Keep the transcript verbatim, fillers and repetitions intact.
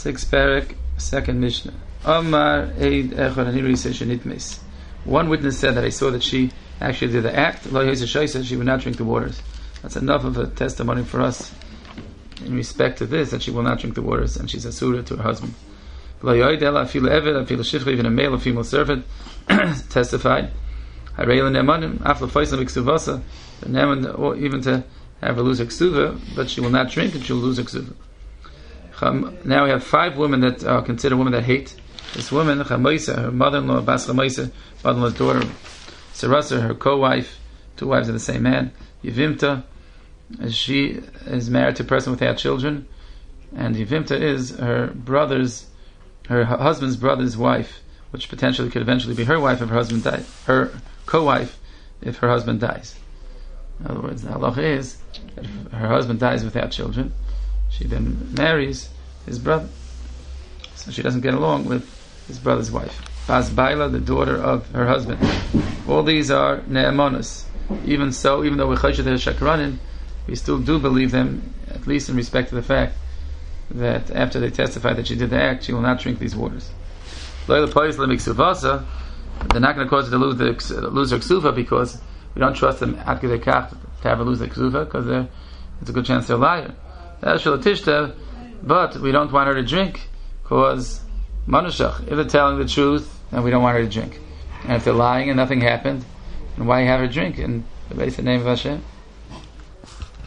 Sixth parak, second Mishnah. Omar Eid Echad Aniri Shenitmes. One witness said that I saw that she actually did the act. Lo Yosef said she would not drink the waters. That's enough of a testimony for us in respect to this, that she will not drink the waters, and she's a surah to her husband. Lo Yoid Ela Afilu Eved Afilu Shifcha, even a male or female servant testified. Harei Nemanim Afla Faisal V'Ksuvasa, the Neman, or even to have her lose her ksuva, but she will not drink and she will lose her ksuva. Now we have five women that are considered women that hate this woman. Chamoisa, her mother-in-law, Bas Chamoisa, mother-in-law's daughter, Sarasa, her co-wife, two wives of the same man. Yevimta, she is married to a person without children, and Yevimta is her brother's, her husband's brother's wife, which potentially could eventually be her wife if her husband dies, her co-wife if her husband dies. In other words, the halacha is that if her husband dies without children, she then marries his brother, so she doesn't get along with his brother's wife. Bas Baila, the daughter of her husband. All these are ne'emonos. Even so, even though we're choshed they're shakranin, we still do believe them, at least in respect to the fact that after they testify that she did the act, she will not drink these waters. They're not going to cause her to lose, the, lose her ksuva, because we don't trust them at to have her lose the ksuva, because there's a good chance they're a liar. But we don't want her to drink, because manushach, if they're telling the truth, then we don't want her to drink. And if they're lying and nothing happened, then why have her drink in the basic name of Hashem?